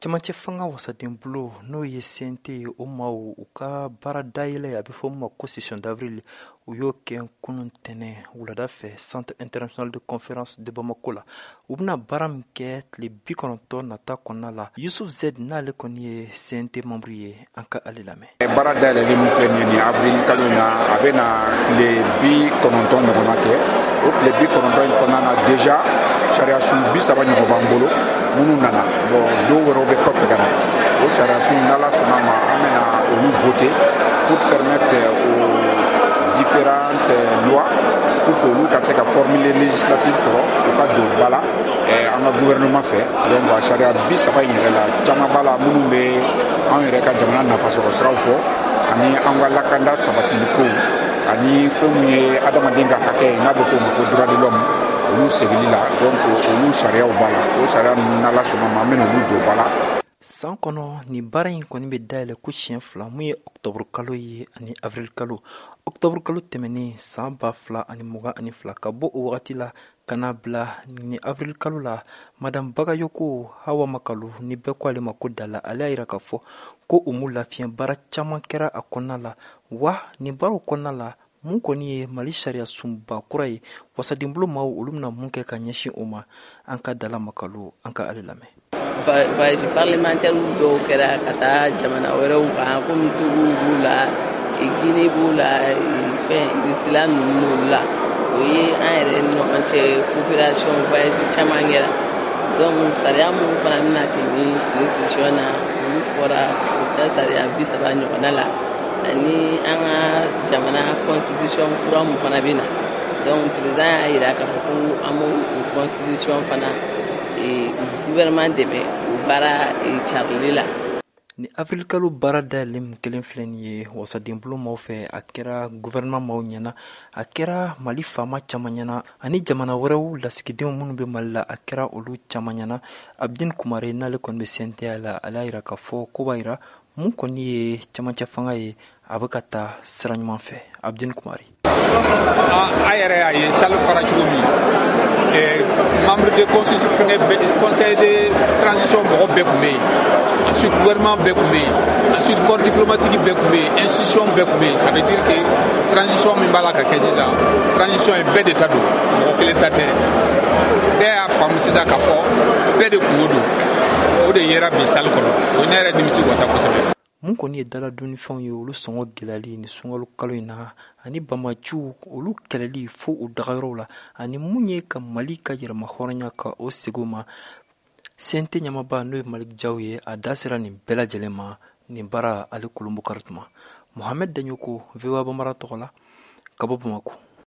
camancɛ fanga wasaden bolo n'o ye CNT o maaw u ka baara dayɛlɛ a bɛ fɔ ma ko session d'avril u y'o kɛ kunun tɛnɛ wulada fɛ Centre international de conférence de Bamako la u bɛna baara min kɛ tile 90 nata kɔnɔna la Yusuf Z n'ale kɔni ye CNT membre ye an ka ale lamɛn. Baara dayɛlɛlen min filɛ nin ye avril kalo in na a bɛ na tile 90 ɲɔgɔnna kɛ o tile 90 in kɔnɔna na déjà sariya sun 30 ɲɔgɔn b'an bolo minnu nana dɔw wɛrɛw bɛ kɔfɛ ka na o sariya sun n'Ala sɔnna ma an bɛna olu voter pour permettre aux différentes lois pour que olu ka se ka formule législative sɔrɔ u ka don ba la an ka gouvernement fɛ donc a sariya 30 in yɛrɛ la caman b'a la minnu bɛ an yɛrɛ ka jamana nafasɔrɔ siraw fɔ ani an ka lakanda sabatili kow ani fɛn min ye adamaden ka hakɛ n'a bɛ fɔ o ma ko droit de l'homme olu segili la donc olu sariyaw b'a la o sariya ninnu n'Ala sɔnna ma an bɛna olu don ba la. San kɔnɔ nin baara in kɔni bɛ dayɛlɛ ko siɲɛ 2 mun ye octobre kalo ye ani avril kalo. Octobre kalo tɛmɛnen san 2022 ka bɔ o wagati la ka na bila ni avril kalo la madame Bagayoko Hawa Makalu ni bɛɛ ko ale ma ko Dala ale y'a yira k'a fɔ ko u m'u lafiɲɛ baara caman kɛra a kɔnɔna la wa nin baaraw kɔnɔna la mun kɔni ye Mali sariya sunba kura ye wasaden bolo maaw olu bɛna mun kɛ ka ɲɛsin o ma an ka Dala Makalu an ka ale lamɛn. Voyage parlementaire dɔw kɛra ka taa jamana wɛrɛw kan komi Togo b'u la Guinée b'u la Sila ninnu la o ye an yɛrɛ ni ɲɔgɔn cɛ coopération voyage caman kɛra donc sariya mun fana bɛna tɛmɛ nin session na olu fɔra o ta sariya 30 ɲɔgɔnna la ani an ka jamana constitution kura mun fana bɛ na donc président y'a jira k'a fɔ ko an b'o constitution fana gouvernement dɛmɛ o baara carili la. Ni avril kalo baara dayɛlɛ min kelen filɛ nin ye wasaden bolo maaw fɛ a kɛra gouvernement maaw ɲɛna a kɛra Mali faama caman ɲɛna ani jamana wɛrɛw lasigidenw minnu bɛ Mali la a kɛra olu caman ɲɛna Abdin Kumare n'ale kɔni bɛ CNT la ale y'a jira k'a fɔ ko b'a jira mun kɔni ye camancɛ fanga ye a bɛ ka taa sira ɲuman fɛ Abdin Kumare. A yɛrɛ y'a ye sali fara cogo min membre de conseil de transition mɔgɔ bɛɛ tun bɛ yen ensuite gouvernement bɛɛ tun bɛ yen ensuite corps diplomatique bɛɛ tun bɛ yen institution bɛɛ tun bɛ yen ça veut dire que transition min b'a la ka kɛ sisan transition ye bɛɛ de ta don mɔgɔ kelen ta tɛ bɛɛ y'a faamu sisan k'a fɔ bɛɛ de kungo don o de yera bi sali kɔnɔ o ye ne yɛrɛ nimisi wasa kosɛbɛ. Mun kɔni ye dala dunnifɛnw ye olu sɔngɔ gɛlɛyali ni sunkalo kalo in na ani bamaciw olu kɛlɛli fo u dagayɔrɔw la ani mun ye ka Mali ka yɛrɛma hɔrɔnya ka o segi ma CNT ɲɛmaaba n'o ye Malik Jaw ye a da sera nin bɛɛ lajɛlen ma nin baara ale Kolonbo Karituma Mohamed Danyoko VOA Bambara tɔgɔ la ka bɔ Bamako.